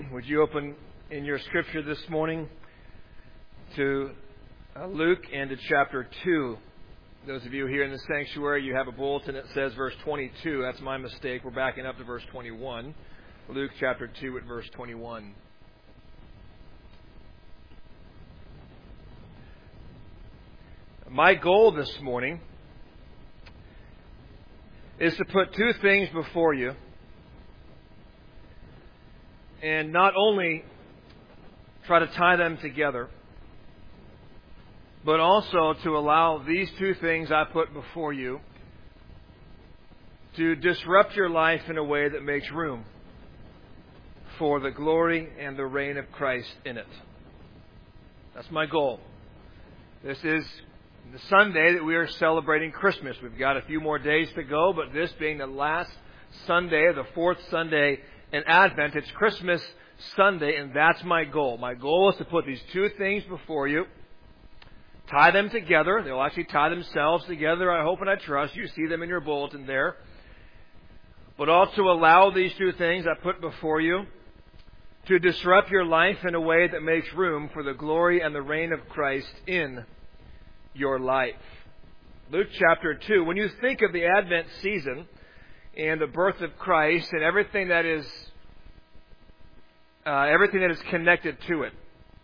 Would you open in your scripture this morning to Luke and to chapter 2. Those of you here in the sanctuary, you have a bulletin that says verse 22. That's my mistake. We're backing up to verse 21. Luke chapter 2 at verse 21. My goal this morning is to put two things before you, and not only try to tie them together, but also to allow these two things I put before you to disrupt your life in a way that makes room for the glory and the reign of Christ in it. That's my goal. This is the Sunday that we are celebrating Christmas. We've got a few more days to go, but this being the last Sunday, the fourth Sunday in Advent, it's Christmas Sunday, and that's my goal. My goal is to put these two things before you, tie them together. They'll actually tie themselves together, I hope and I trust. You see them in your bulletin there. But also allow these two things I put before you to disrupt your life in a way that makes room for the glory and the reign of Christ in your life. Luke chapter 2. When you think of the Advent season and the birth of Christ and everything that is connected to it,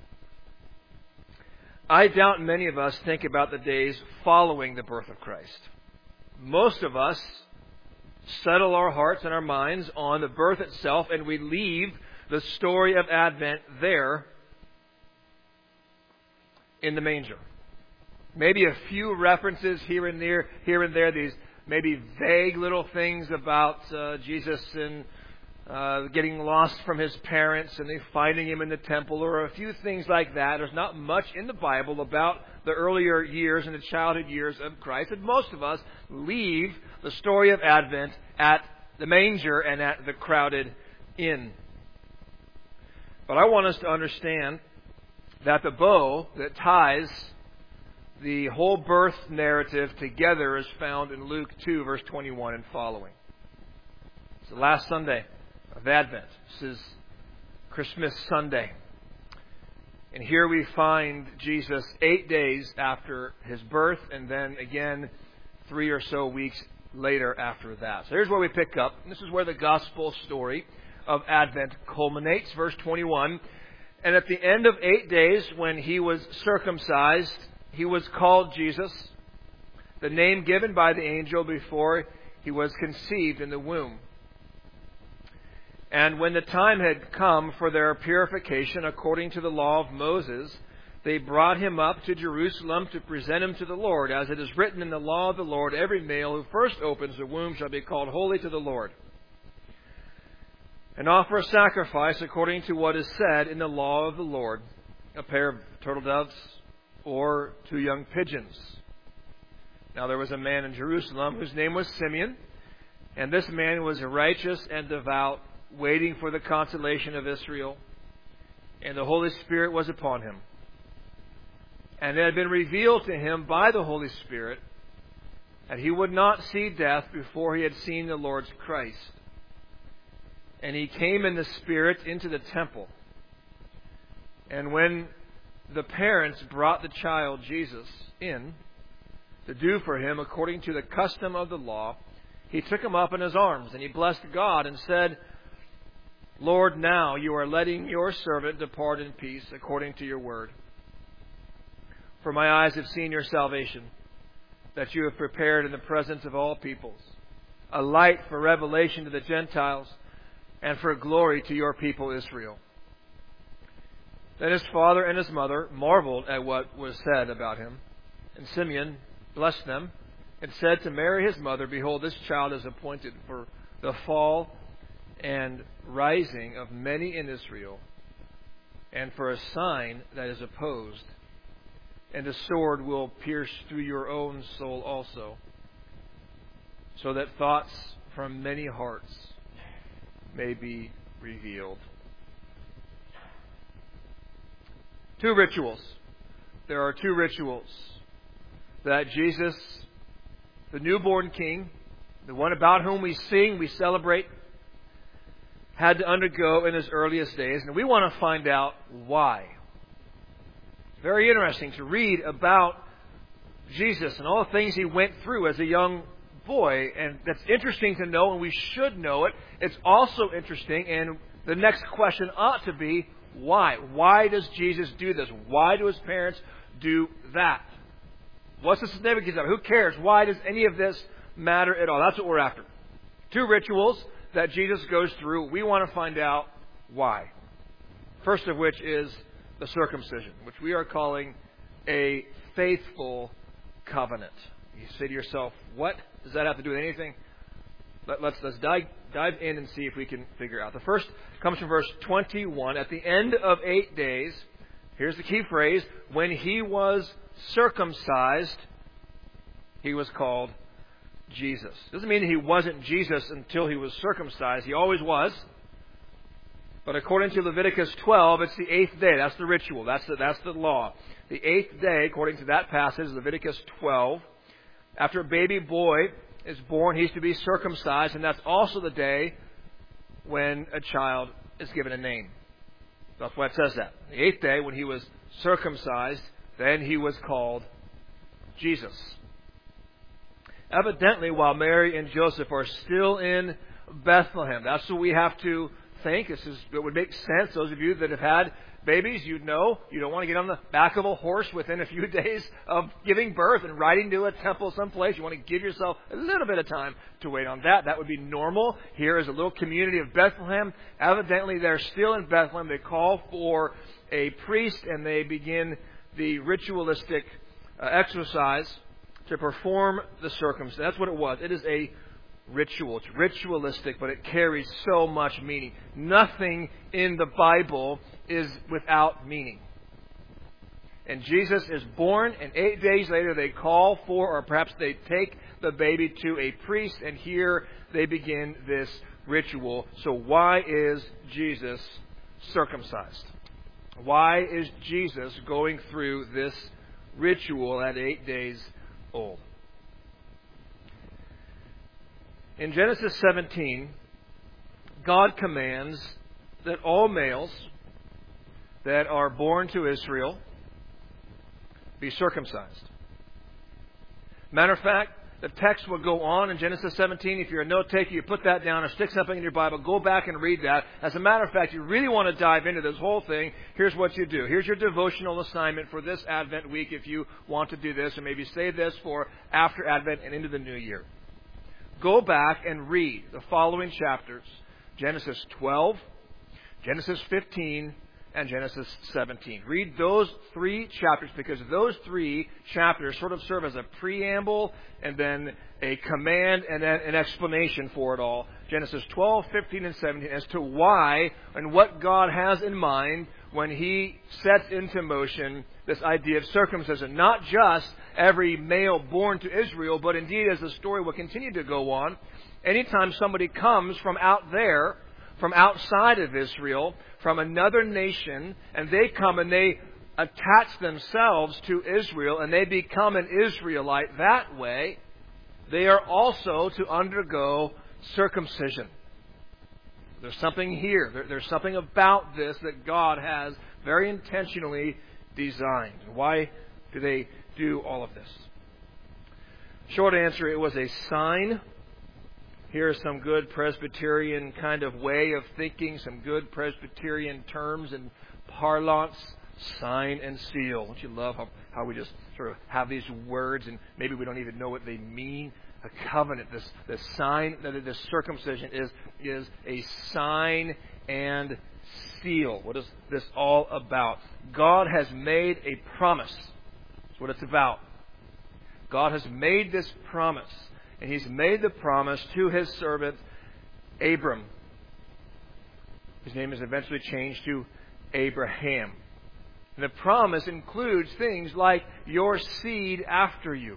I doubt many of us think about the days following the birth of Christ. Most of us settle our hearts and our minds on the birth itself, and we leave the story of Advent there in the manger. Maybe a few references here and there, these maybe vague little things about Jesus and getting lost from his parents and they finding him in the temple, or a few things like that. There's not much in the Bible about the earlier years and the childhood years of Christ. And most of us leave the story of Advent at the manger and at the crowded inn. But I want us to understand that the bow that ties the whole birth narrative together is found in Luke 2, verse 21 and following. It's the last Sunday of Advent. This is Christmas Sunday. And here we find Jesus 8 days after his birth, and then again 3 or so weeks later after that. So here's where we pick up. This is where the gospel story of Advent culminates. Verse 21. And at the end of 8 days, when he was circumcised, he was called Jesus, the name given by the angel before he was conceived in the womb. And when the time had come for their purification according to the law of Moses, they brought him up to Jerusalem to present him to the Lord. As it is written in the law of the Lord, every male who first opens the womb shall be called holy to the Lord, and offer a sacrifice according to what is said in the law of the Lord, a pair of turtle doves or 2 young pigeons. Now there was a man in Jerusalem whose name was Simeon, and this man was righteous and devout, waiting for the consolation of Israel, and the Holy Spirit was upon him. And it had been revealed to him by the Holy Spirit that he would not see death before he had seen the Lord's Christ. And he came in the Spirit into the temple. And when the parents brought the child Jesus in to do for him according to the custom of the law, he took him up in his arms, and he blessed God and said, Lord, now you are letting your servant depart in peace according to your word. For my eyes have seen your salvation, that you have prepared in the presence of all peoples, a light for revelation to the Gentiles and for glory to your people Israel. Then his father and his mother marveled at what was said about him. And Simeon blessed them and said to Mary his mother, Behold, this child is appointed for the fall and rising of many in Israel, and for a sign that is opposed. And a sword will pierce through your own soul also, so that thoughts from many hearts may be revealed. 2 rituals. There are 2 rituals that Jesus, the newborn King, the one about whom we sing, we celebrate, had to undergo in his earliest days, and we want to find out why. It's very interesting to read about Jesus and all the things he went through as a young boy, and that's interesting to know, and we should know it. It's also interesting, and the next question ought to be, why? Why does Jesus do this? Why do his parents do that? What's the significance of it? Who cares? Why does any of this matter at all? That's what we're after. 2 rituals that Jesus goes through. We want to find out why. First of which is the circumcision, which we are calling a faithful covenant. You say to yourself, what does that have to do with anything? Let's dive in and see if we can figure out. The first comes from verse 21. At the end of 8 days, here's the key phrase, when he was circumcised, he was called Jesus. Doesn't mean that he wasn't Jesus until he was circumcised. He always was. But according to Leviticus 12, it's the 8th day. That's the ritual. That's the law. The 8th day, according to that passage, Leviticus 12, after a baby boy is born, he's to be circumcised, and that's also the day when a child is given a name. That's why it says that. The 8th day, when he was circumcised, then he was called Jesus. Evidently, while Mary and Joseph are still in Bethlehem, that's what we have to think. It would make sense. Those of you that have had babies, you know you don't want to get on the back of a horse within a few days of giving birth and riding to a temple someplace. You want to give yourself a little bit of time to wait on that. That would be normal. Here is a little community of Bethlehem. Evidently, they're still in Bethlehem. They call for a priest and they begin the ritualistic exercise to perform the circumcision. That's what it was. It is a ritual. It's ritualistic, but it carries so much meaning. Nothing in the Bible is without meaning. And Jesus is born, and 8 days later they call for, or perhaps they take the baby to a priest, and here they begin this ritual. So why is Jesus circumcised? Why is Jesus going through this ritual at 8 days old? In Genesis 17, God commands that all males that are born to Israel be circumcised. Matter of fact, the text will go on in Genesis 17. If you're a note taker, you put that down or stick something in your Bible. Go back and read that. As a matter of fact, you really want to dive into this whole thing. Here's what you do. Here's your devotional assignment for this Advent week if you want to do this, or maybe save this for after Advent and into the new year. Go back and read the following chapters: Genesis 12, Genesis 15, and Genesis 17. Read those 3 chapters because those 3 chapters sort of serve as a preamble and then a command and then an explanation for it all. Genesis 12, 15, and 17 as to why and what God has in mind when He sets into motion this idea of circumcision. Not just every male born to Israel, but indeed, as the story will continue to go on, anytime somebody comes from out there, from outside of Israel, from another nation, and they come and they attach themselves to Israel and they become an Israelite that way, they are also to undergo circumcision. There's something here. There's something about this that God has very intentionally designed. Why do they do all of this? Short answer, it was a sign. Here's some good Presbyterian kind of way of thinking, some good Presbyterian terms and parlance. Sign and seal. Don't you love how we just sort of have these words and maybe we don't even know what they mean? A covenant, this sign, this circumcision is a sign and seal. What is this all about? God has made a promise. That's what it's about. God has made this promise. And He's made the promise to His servant Abram. His name is eventually changed to Abraham. And the promise includes things like your seed after you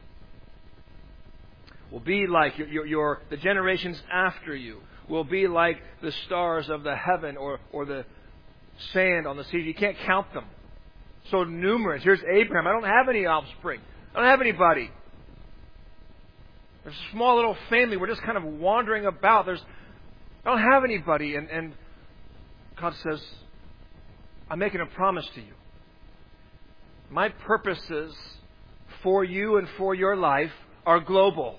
will be like the generations after you will be like the stars of the heaven or the sand on the sea. You can't count them. So numerous. Here's Abraham. I don't have any offspring. I don't have anybody. There's a small little family. We're just kind of wandering about. I don't have anybody. And God says, I'm making a promise to you. My purposes for you and for your life are global.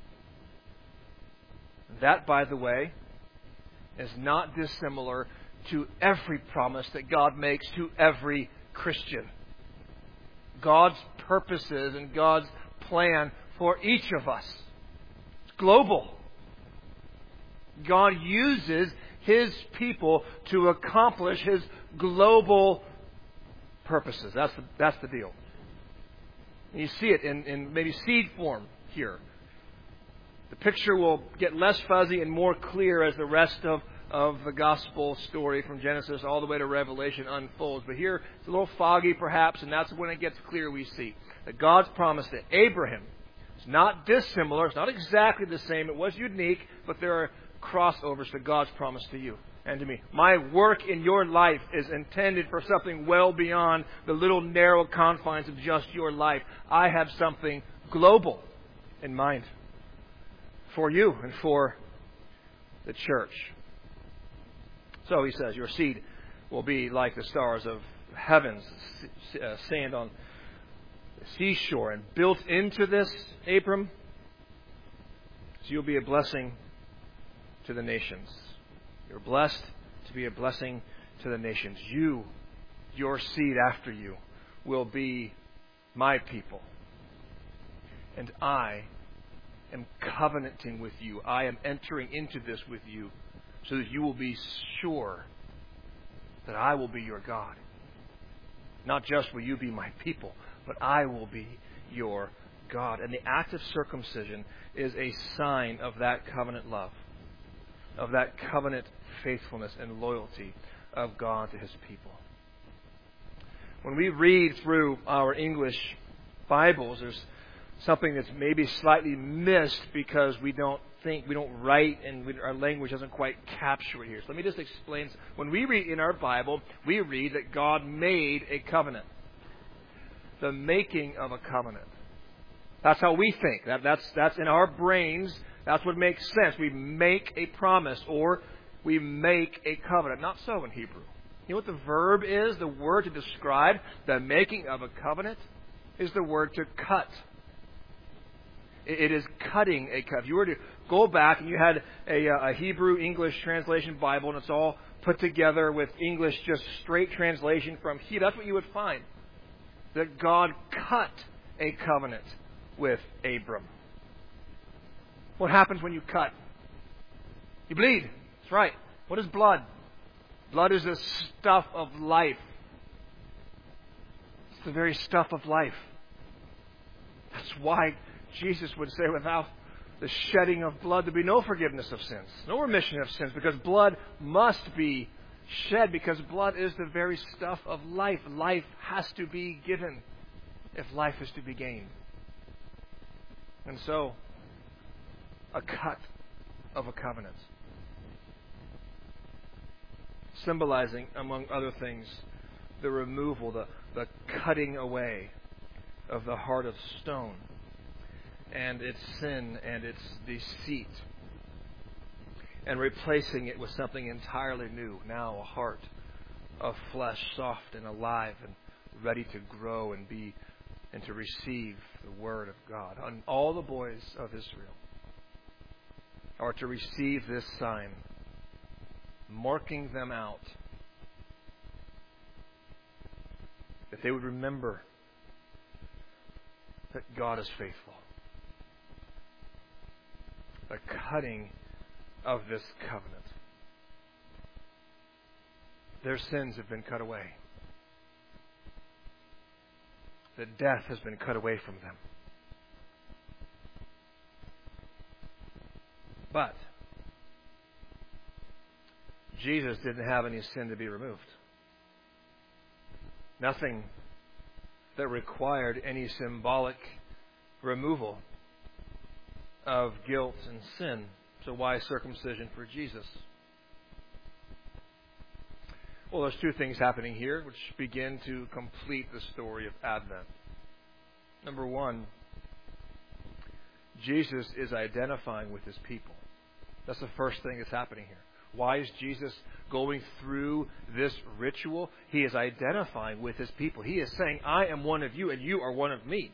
That, by the way, is not dissimilar to every promise that God makes to every Christian. God's purposes and God's plan for each of us. It's global. God uses His people to accomplish His global purposes. That's the deal. And you see it in maybe seed form here. The picture will get less fuzzy and more clear as the rest of the gospel story from Genesis all the way to Revelation unfolds. But here it's a little foggy perhaps, and that's when it gets clear we see that God's promise to Abraham is not dissimilar. It's not exactly the same. It was unique, but there are crossovers to God's promise to you and to me. My work in your life is intended for something well beyond the little narrow confines of just your life. I have something global in mind for you and for the church. So he says, your seed will be like the stars of heavens, sand on the seashore. And built into this, Abram, so you'll be a blessing to the nations. You're blessed to be a blessing to the nations. You, your seed after you, will be my people. And I am covenanting with you. I am entering into this with you so that you will be sure that I will be your God. Not just will you be my people, but I will be your God. And the act of circumcision is a sign of that covenant love, of that covenant faithfulness and loyalty of God to His people. When we read through our English Bibles, there's something that's maybe slightly missed because we don't write, and our language doesn't quite capture it here. So let me just explain. When we read in our Bible, we read that God made a covenant. The making of a covenant. That's how we think. That's in our brains. That's what makes sense. We make a promise or we make a covenant. Not so in Hebrew. You know what the verb is? The word to describe the making of a covenant is the word to cut. It is cutting a covenant. If you were to go back and you had a Hebrew English translation Bible and it's all put together with English just straight translation from Hebrew, that's what you would find. That God cut a covenant with Abram. What happens when you cut? You bleed. That's right. What is blood? Blood is the stuff of life. It's the very stuff of life. That's why Jesus would say, without the shedding of blood, there'd be no forgiveness of sins, no remission of sins, because blood must be shed, because blood is the very stuff of life. Life has to be given if life is to be gained. And so, a cut of a covenant, symbolizing, among other things, the removal, the cutting away of the heart of stone and its sin and its deceit, and replacing it with something entirely new. Now a heart of flesh, soft and alive and ready to grow and to receive the Word of God. And all the boys of Israel are to receive this sign, marking them out, that they would remember that God is faithful. The cutting of this covenant. Their sins have been cut away. The death has been cut away from them. But Jesus didn't have any sin to be removed. Nothing that required any symbolic removal of guilt and sin. So why circumcision for Jesus? Well, there's two things happening here which begin to complete the story of Advent. Number one, Jesus is identifying with His people. That's the first thing that's happening here. Why is Jesus going through this ritual? He is identifying with his people. He is saying, I am one of you and you are one of me.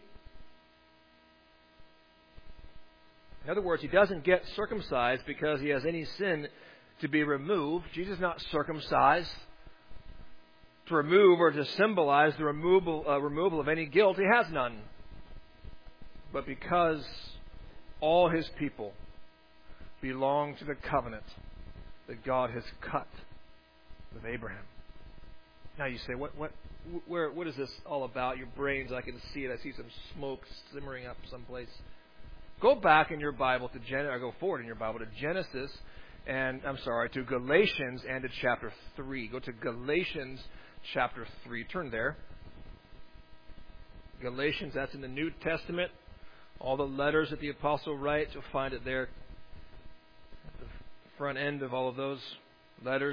In other words, he doesn't get circumcised because he has any sin to be removed. Jesus is not circumcised to remove or to symbolize the removal of any guilt. He has none. But because all his people belong to the covenant that God has cut with Abraham. Now you say, what is this all about? Your brains, I can see it. I see some smoke simmering up someplace. Go back in your Bible to go forward in your Bible to Genesis, to Galatians and to chapter 3. Go to Galatians chapter 3. Turn there. Galatians, that's in the New Testament. All the letters that the apostle writes, you'll find it there at the front end of all of those letters.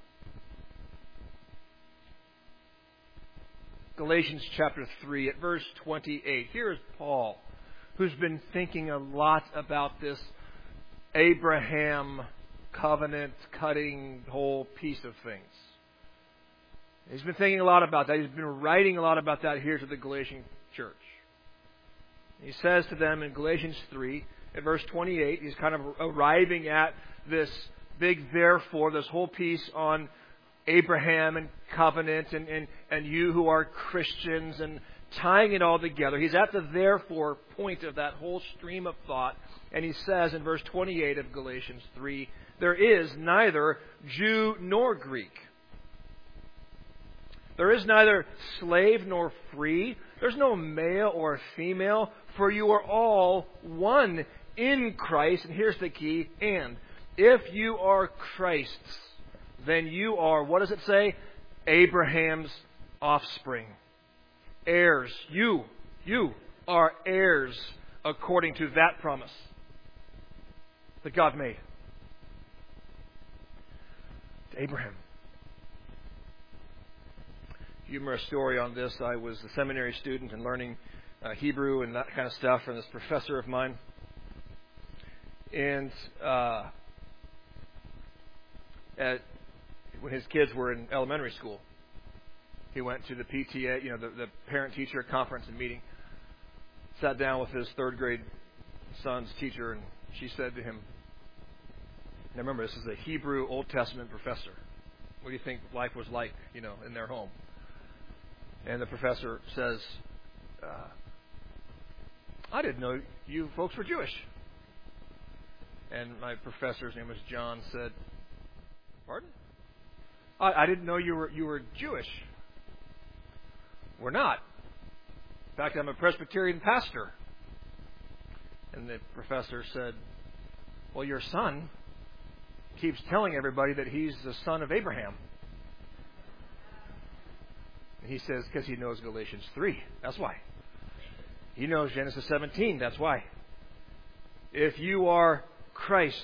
Galatians chapter 3 at verse 28. Here is Paul, who's been thinking a lot about this Abraham covenant cutting whole piece of things. He's been thinking a lot about that. He's been writing a lot about that here to the Galatian church. He says to them in Galatians 3, at verse 28, he's kind of arriving at this big therefore, this whole piece on Abraham and covenant and you who are Christians and tying it all together. He's at the therefore point of that whole stream of thought. And he says in verse 28 of Galatians 3, there is neither Jew nor Greek. There is neither slave nor free. There's no male or female, for you are all one in Christ. And here's the key, and if you are Christ's, then you are, what does it say? Abraham's offspring. Heirs. You are heirs according to that promise that God made to Abraham. Humorous story on this. I was a seminary student and learning Hebrew and that kind of stuff from this professor of mine. And when his kids were in elementary school, he went to the PTA, the parent-teacher conference and meeting, sat down with his third grade son's teacher, and she said to him, now remember, this is a Hebrew Old Testament professor. What do you think life was like, in their home? And the professor says, I didn't know you folks were Jewish. And my professor's name was John, said, pardon? I didn't know you were Jewish. We're not. In fact, I'm a Presbyterian pastor. And the professor said, well, your son keeps telling everybody that he's the son of Abraham. And he says, because he knows Galatians 3. That's why. He knows Genesis 17. That's why. If you are Christ's,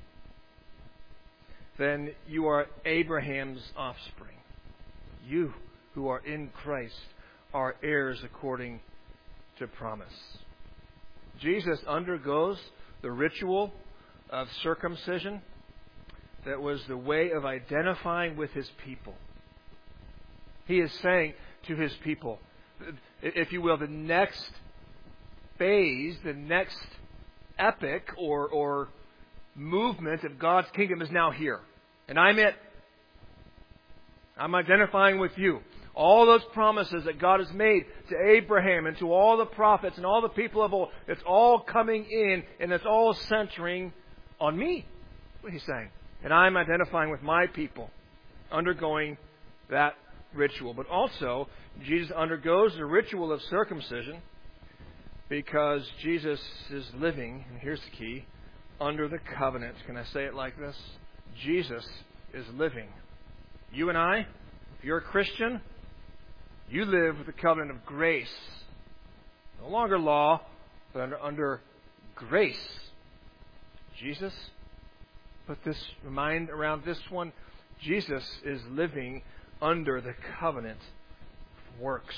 then you are Abraham's offspring. You who are in Christ are heirs according to promise. Jesus undergoes the ritual of circumcision that was the way of identifying with his people. He is saying to his people, if you will, the next phase, the next epic or movement of God's kingdom is now here. And I'm it. I'm identifying with you. All those promises that God has made to Abraham and to all the prophets and all the people of old, it's all coming in and it's all centering on me. What he's saying. And I'm identifying with my people, undergoing that ritual. But also, Jesus undergoes the ritual of circumcision because Jesus is living, and here's the key, under the covenant. Can I say it like this? Jesus is living. You and I, if you're a Christian, you live with the covenant of grace. No longer law, but under grace. Jesus, put this mind around this one. Jesus is living under the covenant of works.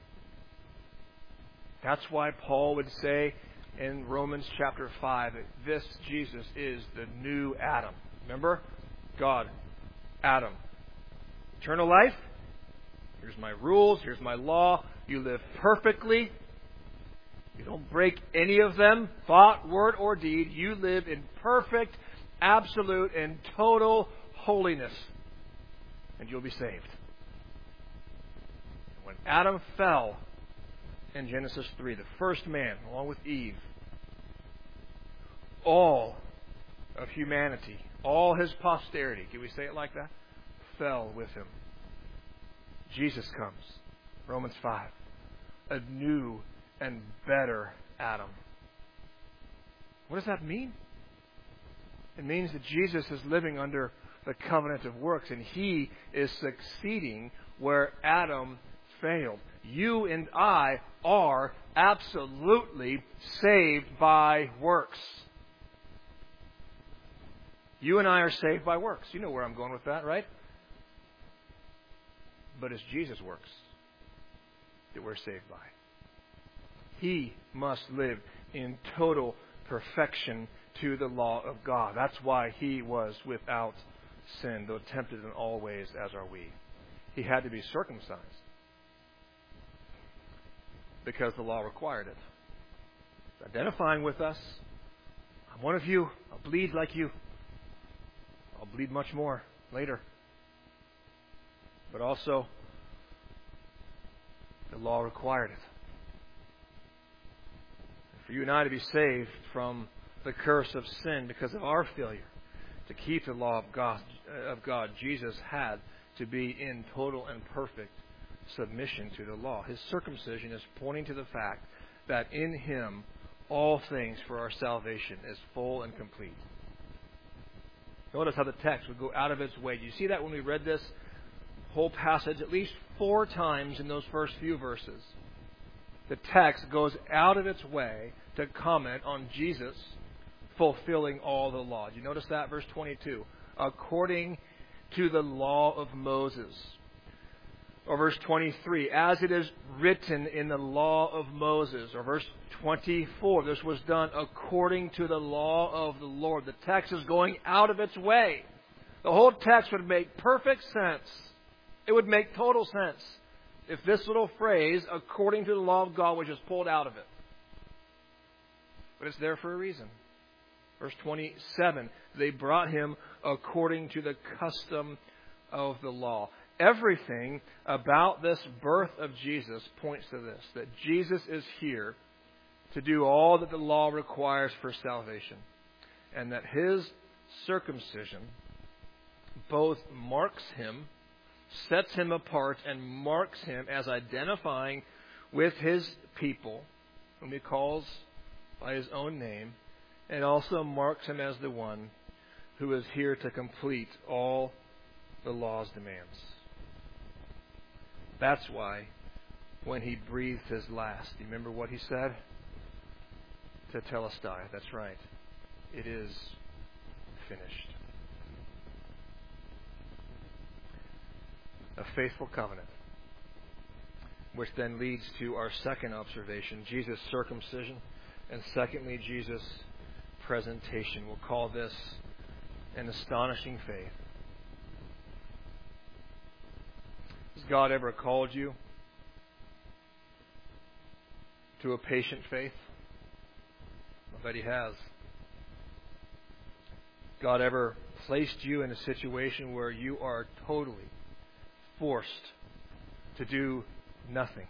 That's why Paul would say in Romans chapter 5 that this Jesus is the new Adam. Remember? God, Adam. Eternal life. Here's my rules. Here's my law. You live perfectly. You don't break any of them, thought, word, or deed. You live in perfect, absolute, and total holiness. And you'll be saved. When Adam fell in Genesis 3, the first man, along with Eve, all of humanity, all his posterity, can we say it like that? Fell with him. Jesus comes, Romans 5, a new and better Adam. What does that mean? It means that Jesus is living under the covenant of works, and He is succeeding where Adam failed. You and I are absolutely saved by works. You and I are saved by works. You know where I'm going with that, right? But it's Jesus' works that we're saved by. He must live in total perfection to the law of God. That's why He was without sin, though tempted in all ways as are we. He had to be circumcised because the law required it. It's identifying with us. I'm one of you. I'll bleed like you. I'll bleed much more later. But also, the law required it. And for you and I to be saved from the curse of sin because of our failure to keep the law of God, Jesus had to be in total and perfect submission to the law. His circumcision is pointing to the fact that in Him all things for our salvation is full and complete. Notice how the text would go out of its way. Do you see that when we read this whole passage at least 4 times in those first few verses? The text goes out of its way to comment on Jesus fulfilling all the law. Do you notice that? Verse 22. According to the law of Moses. Or verse 23. As it is written in the law of Moses. Or verse 24. This was done according to the law of the Lord. The text is going out of its way. The whole text would make perfect sense. It would make total sense if this little phrase, according to the law of God, was just pulled out of it. But it's there for a reason. Verse 27, they brought Him according to the custom of the law. Everything about this birth of Jesus points to this, that Jesus is here to do all that the law requires for salvation. And that His circumcision both marks Him, sets Him apart, and marks Him as identifying with His people, whom He calls by His own name, and also marks Him as the one who is here to complete all the law's demands. That's why when He breathed His last, do you remember what He said? Tetelestai. That's right. It is finished. A faithful covenant. Which then leads to our second observation, Jesus' circumcision, and secondly, Jesus' presentation. We'll call this an astonishing faith. Has God ever called you to a patient faith? I bet He has. God ever placed you in a situation where you are totally forced to do nothing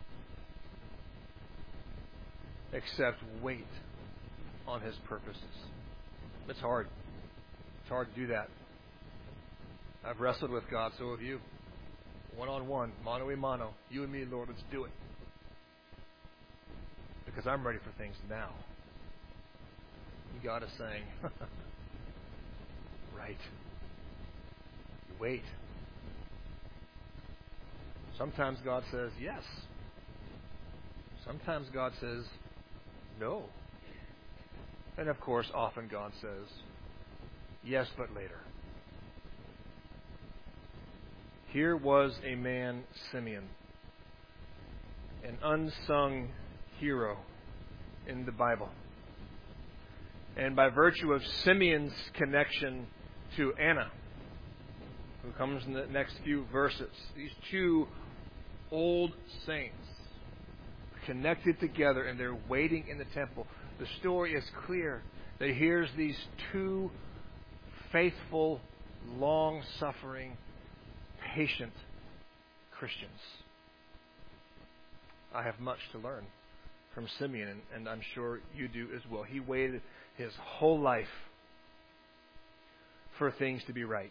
except wait on His purposes? It's hard. It's hard to do that. I've wrestled with God, so have you. One-on-one, mano a mano. You and me, Lord, let's do it. Because I'm ready for things now. And God is saying, right. You wait. Sometimes God says yes. Sometimes God says no. And of course, often God says yes, but later. Here was a man, Simeon, an unsung hero in the Bible. And by virtue of Simeon's connection to Anna, who comes in the next few verses. These two old saints connected together, and they're waiting in the temple. The story is clear. That here's these two faithful, long-suffering, patient Christians. I have much to learn from Simeon, and I'm sure you do as well. He waited his whole life for things to be right.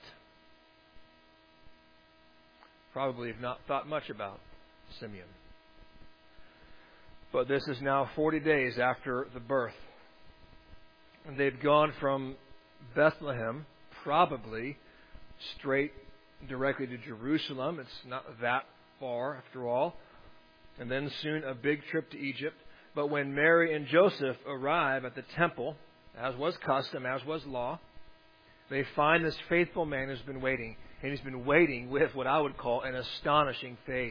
Probably have not thought much about Simeon. But this is now 40 days after the birth. And they've gone from Bethlehem, probably straight directly to Jerusalem. It's not that far, after all. And then soon a big trip to Egypt. But when Mary and Joseph arrive at the temple, as was custom, as was law, they find this faithful man who's been waiting. And he's been waiting with what I would call an astonishing faith.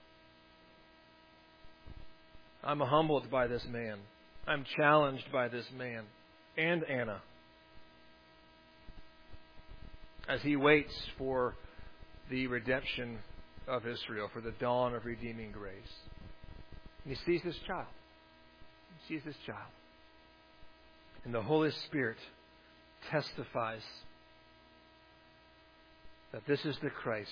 I'm humbled by this man. I'm challenged by this man and Anna as he waits for the redemption of Israel, for the dawn of redeeming grace. And he sees this child. He sees this child. And the Holy Spirit testifies that this is the Christ.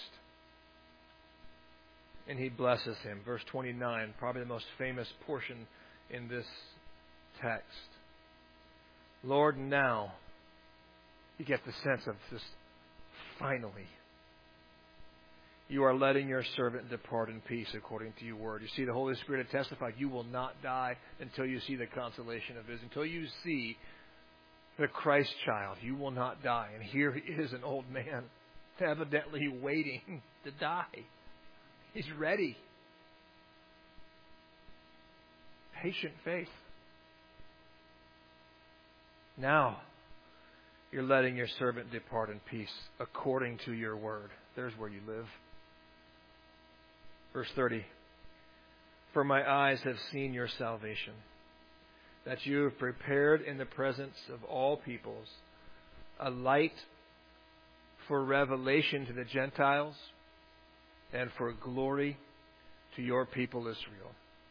And he blesses him. Verse 29, probably the most famous portion in this text. Lord, now you get the sense of this finally. You are letting your servant depart in peace according to your word. You see, the Holy Spirit had testified you will not die until you see the consolation of His. Until you see the Christ child, you will not die. And here he is, an old man, evidently waiting to die. He's ready. Patient faith. Now, you're letting your servant depart in peace according to your word. There's where you live. Verse 30. For my eyes have seen your salvation, that you have prepared in the presence of all peoples a light for revelation to the Gentiles and for glory to your people Israel.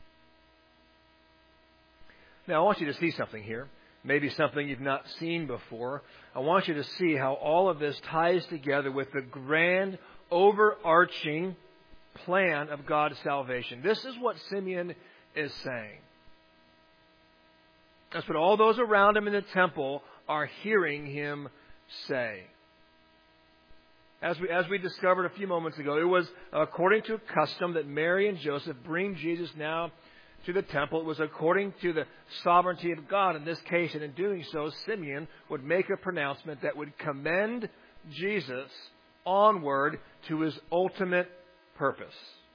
Now I want you to see something here. Maybe something you've not seen before. I want you to see how all of this ties together with the grand, overarching plan of God's salvation. This is what Simeon is saying. That's what all those around him in the temple are hearing him say. As we discovered a few moments ago, it was according to custom that Mary and Joseph bring Jesus now to the temple. It was according to the sovereignty of God in this case, and in doing so, Simeon would make a pronouncement that would commend Jesus onward to His ultimate purpose.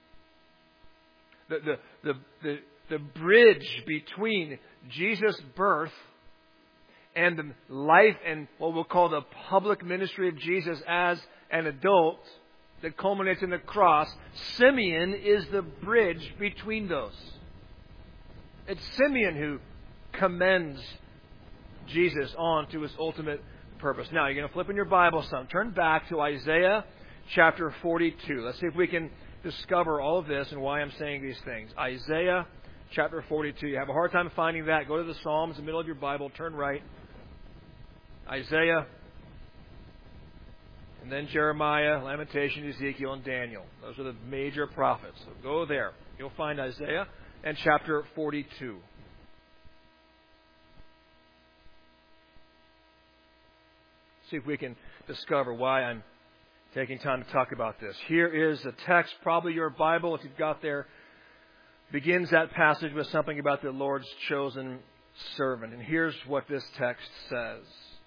The bridge between Jesus' birth and the life and what we'll call the public ministry of Jesus as an adult that culminates in the cross, Simeon is the bridge between those. It's Simeon who commends Jesus on to His ultimate purpose. Now, you're going to flip in your Bible some. Turn back to Isaiah chapter 42. Let's see if we can discover all of this and why I'm saying these things. Isaiah chapter 42. You have a hard time finding that. Go to the Psalms, in the middle of your Bible. Turn right. Isaiah. And then Jeremiah, Lamentation, Ezekiel, and Daniel. Those are the major prophets. So go there. You'll find Isaiah and chapter 42. See if we can discover why I'm taking time to talk about this. Here is a text, probably your Bible, if you've got there, begins that passage with something about the Lord's chosen servant. And here's what this text says.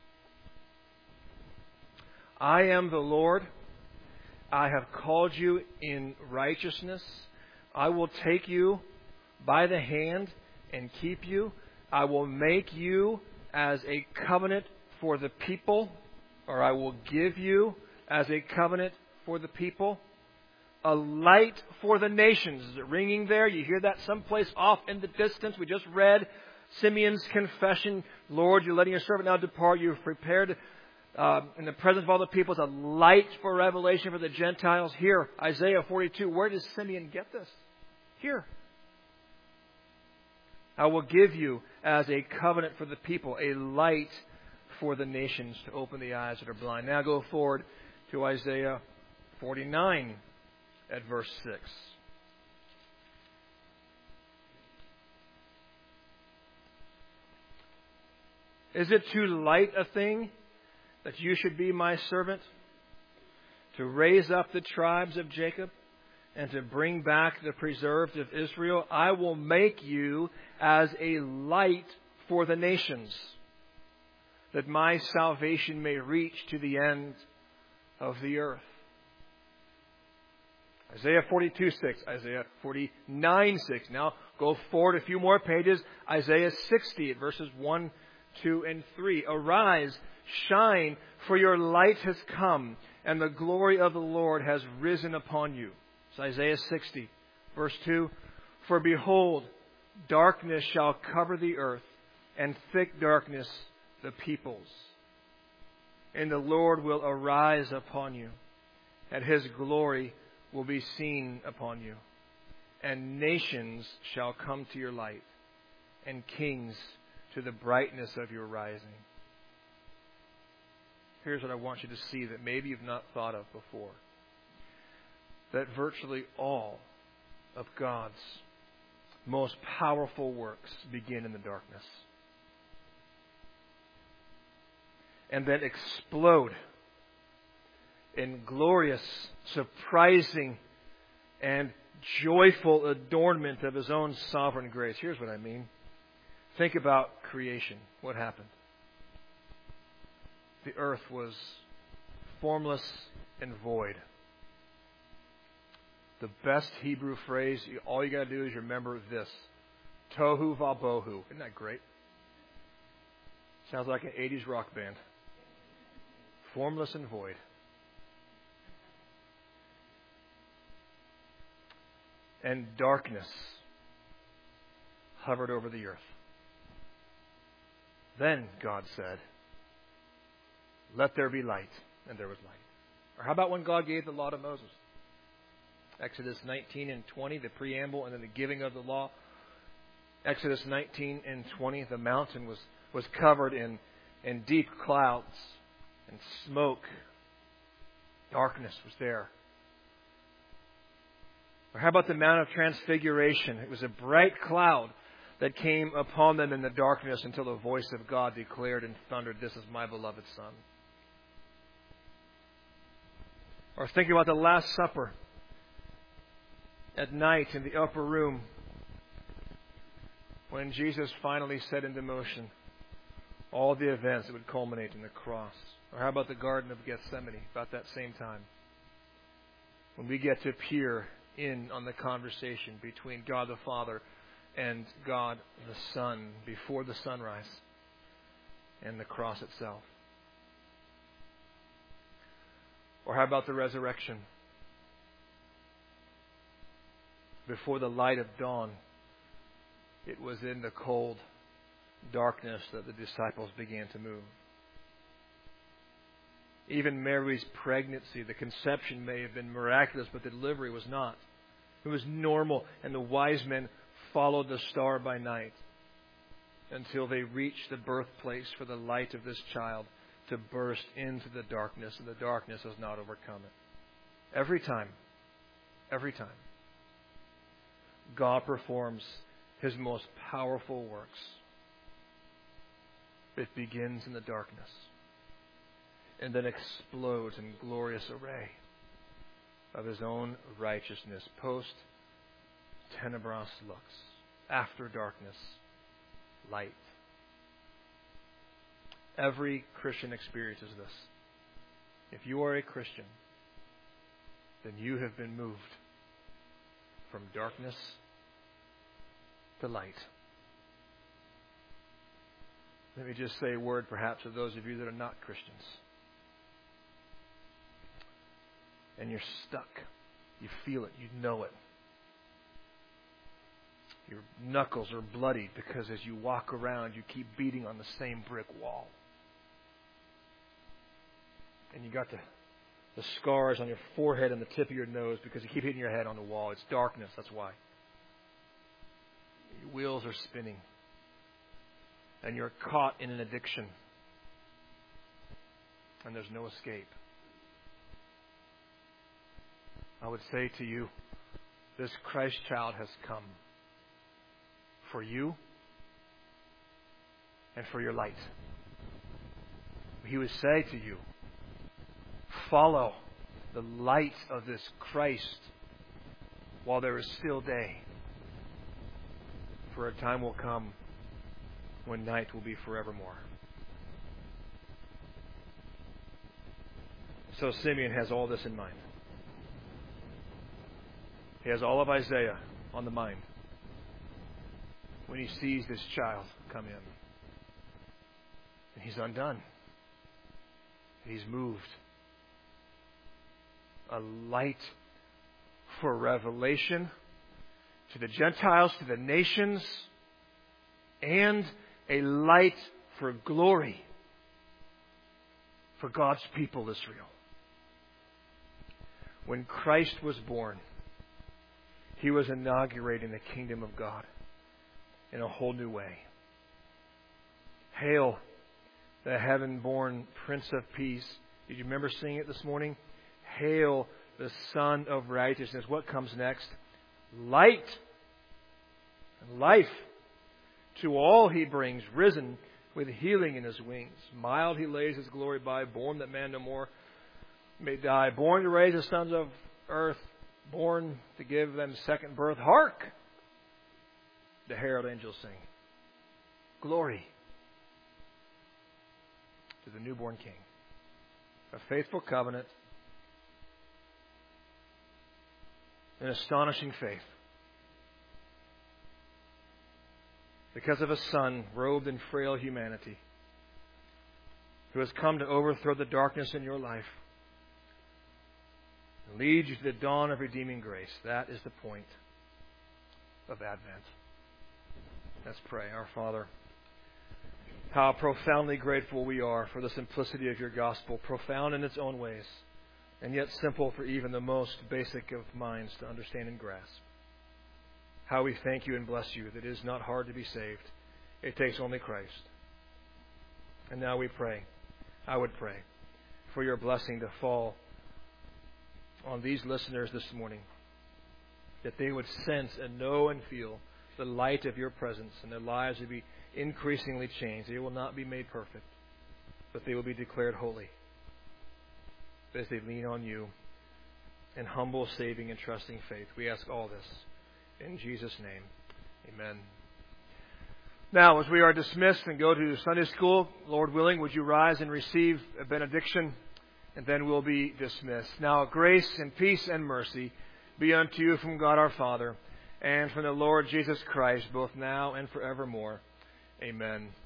I am the Lord. I have called you in righteousness. I will take you by the hand and keep you. I will make you as a covenant for the people, or I will give you as a covenant for the people, a light for the nations. Is it ringing there? You hear that someplace off in the distance. We just read Simeon's confession. Lord, you're letting your servant now depart. You've prepared in the presence of all the people, is a light for revelation for the Gentiles. Here, Isaiah 42. Where does Simeon get this? Here. I will give you as a covenant for the people, a light for the nations to open the eyes that are blind. Now go forward to Isaiah 49 at verse 6. Is it too light a thing that you should be my servant, to raise up the tribes of Jacob and to bring back the preserved of Israel? I will make you as a light for the nations, that my salvation may reach to the end of the earth. Isaiah 42:6, Isaiah 49:6. Now go forward a few more pages. Isaiah 60 at verses 1, 2, and 3. Arise, shine, for your light has come, and the glory of the Lord has risen upon you. It's Isaiah 60, verse 2. For behold, darkness shall cover the earth, and thick darkness the peoples. And the Lord will arise upon you, and His glory will be seen upon you. And nations shall come to your light, and kings to the brightness of your rising. Here's what I want you to see that maybe you've not thought of before. That virtually all of God's most powerful works begin in the darkness, and then explode in glorious, surprising, and joyful adornment of His own sovereign grace. Here's what I mean. Think about creation. What happened? The earth was formless and void. The best Hebrew phrase, all you got to do is remember this. Tohu vabohu. Isn't that great? Sounds like an 80s rock band. Formless and void. And darkness hovered over the earth. Then God said, let there be light. And there was light. Or how about when God gave the law to Moses? Exodus 19 and 20, the preamble, and then the giving of the law. Exodus 19 and 20, the mountain was covered in deep clouds and smoke. Darkness was there. Or how about the Mount of Transfiguration? It was a bright cloud that came upon them in the darkness until the voice of God declared and thundered, this is my beloved Son. Or think about the Last Supper at night in the upper room when Jesus finally set into motion all the events that would culminate in the cross. Or how about the Garden of Gethsemane, about that same time, when we get to peer in on the conversation between God the Father and God the Son before the sunrise and the cross itself. Or how about the resurrection? Before the light of dawn, it was in the cold darkness that the disciples began to move. Even Mary's pregnancy, the conception may have been miraculous, but the delivery was not. It was normal, and the wise men followed the star by night until they reached the birthplace for the light of this child to burst into the darkness, and the darkness has not overcome it. Every time, God performs His most powerful works. It begins in the darkness and then explodes in glorious array of His own righteousness. Post tenebras lux. After darkness, light. Every Christian experiences this. If you are a Christian, then you have been moved from darkness to light. Let me just say a word perhaps to those of you that are not Christians. And you're stuck. You feel it. You know it. Your knuckles are bloodied because as you walk around, you keep beating on the same brick wall. And you got the scars on your forehead and the tip of your nose because you keep hitting your head on the wall. It's darkness, that's why. Your wheels are spinning. And you're caught in an addiction. And there's no escape. I would say to you, this Christ child has come for you and for your light. He would say to you, follow the light of this Christ while there is still day. For a time will come when night will be forevermore. So Simeon has all this in mind. He has all of Isaiah on the mind when he sees this child come in. And he's undone. He's moved. A light for revelation to the Gentiles, to the nations, and a light for glory for God's people, Israel. When Christ was born, He was inaugurating the kingdom of God in a whole new way. Hail, the heaven-born Prince of Peace. Did you remember singing it this morning? Hail, the Son of Righteousness. What comes next? Light and life to all He brings, risen with healing in His wings. Mild He lays His glory by, born that man no more may die. Born to raise the sons of earth, born to give them second birth. Hark! The herald angels sing. Glory to the newborn King. A faithful covenant, an astonishing faith. Because of a Son robed in frail humanity who has come to overthrow the darkness in your life and lead you to the dawn of redeeming grace. That is the point of Advent. Let's pray. Our Father, how profoundly grateful we are for the simplicity of your gospel, profound in its own ways, and yet simple for even the most basic of minds to understand and grasp. How we thank you and bless you that it is not hard to be saved. It takes only Christ. And now we pray, I would pray, for your blessing to fall on these listeners this morning, that they would sense and know and feel the light of your presence, and their lives would be increasingly changed. They will not be made perfect, but they will be declared holy as they lean on you in humble, saving, and trusting faith. We ask all this in Jesus' name. Amen. Now, as we are dismissed and go to Sunday school, Lord willing, would you rise and receive a benediction, and then we'll be dismissed. Now, grace and peace and mercy be unto you from God our Father and from the Lord Jesus Christ, both now and forevermore. Amen.